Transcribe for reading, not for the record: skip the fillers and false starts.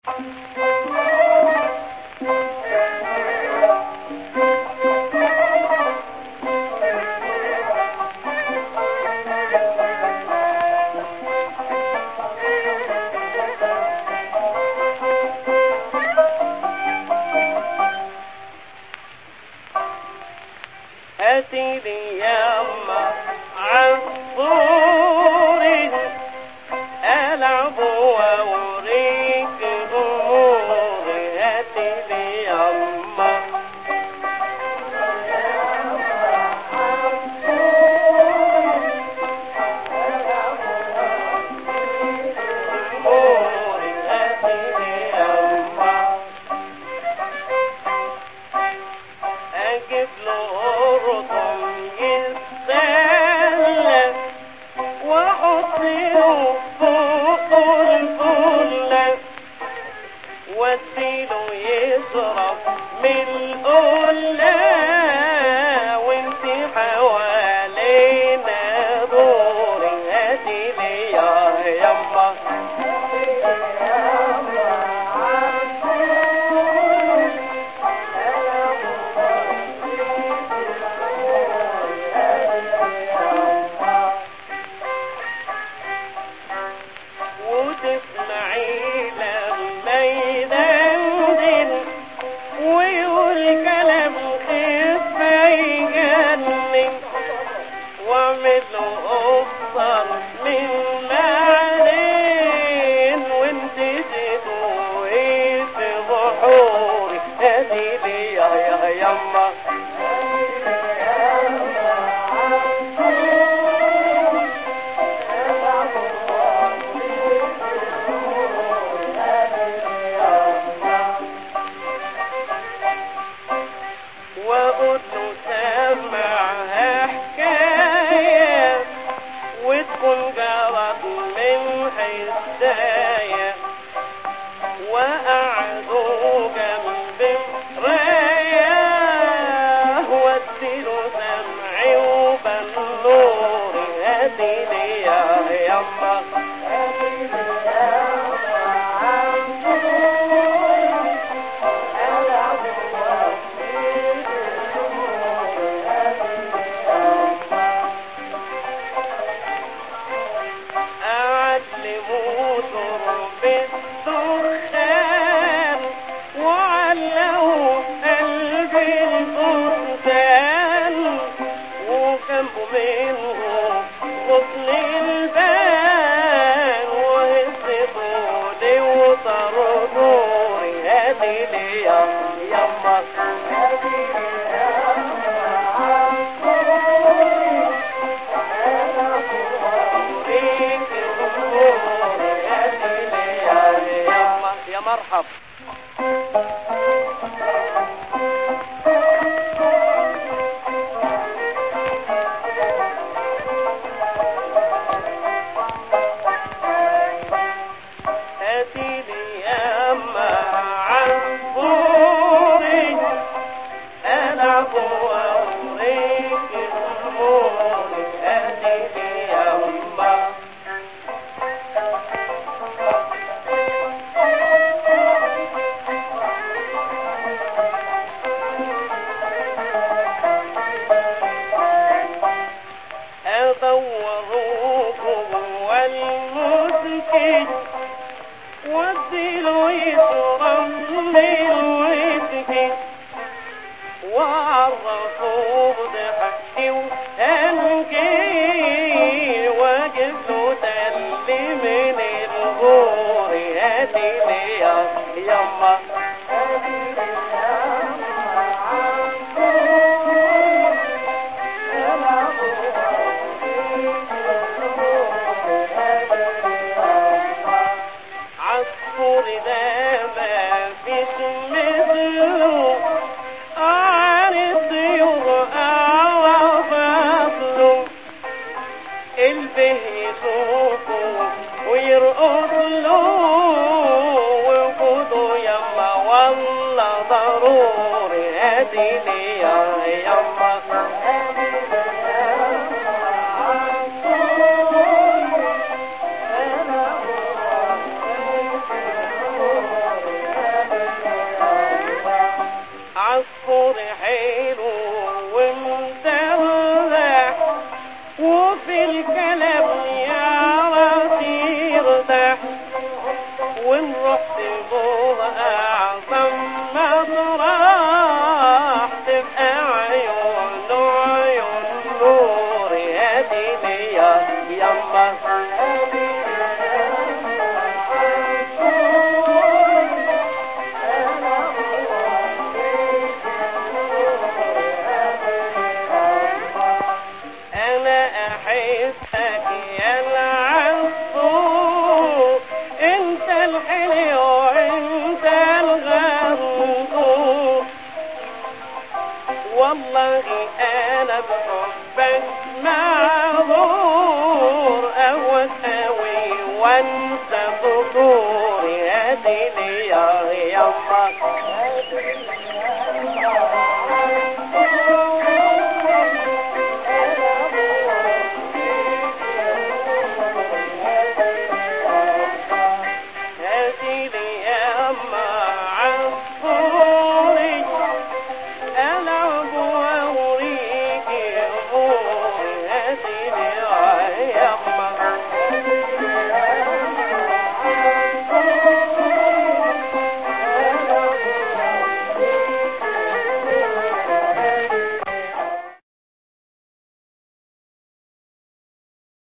هاتي لي ياما عصفوري ألعب وأوريك أموري. هاتي لي ياما أموري. هاتي لي ياما أجيب له قرطم يتسلى وأحط له فوق الفلة واديله يشرب من القلة وانتي حوالينا دوري. هاتي لي يا يما وتسمعي لما يدندن ويقول كلام خفة يجنن واعمل له افضل من معلن وانت تدوي في بحوري. هاتي لي يا يما وقلت له سمعها حكاية وتكون جرت من حساية وقعدوا جنب مراية واديله سمعي وبنوري. هاتي لي يا يما علموا شرب الدخان وعلقوا قلبي الفستان وجنبه منه غصن البان وهز طولي وطردوري. هاتي لي يا يما يا مرحب. هاتي لي ياما عصفوري ألعب وأوريك أموري. هاتي لي ياما أدوروكم والمسكين واديله يشرب من الوسكين وعرفوه بحكي وهنجي واجب له تل من الغور. هاتي لي يا يما عصفور ده ما فيش مثله عن الطيور أعوافله البه يشوفه ويرقص له وجوده يما والله ضروري. هاتي لي يا يما عصفور حلو ومدلع وفي الكلام يعرف يرتاح ونروح تزور أعظم مطرح تبقى عيونه عيون نور يا ديني يا يما أنا أحسك يا العصفور انت الحلو انت الغفور والله انا بحبك معذور اهوى سوي وانت فطور يا ديني يا يما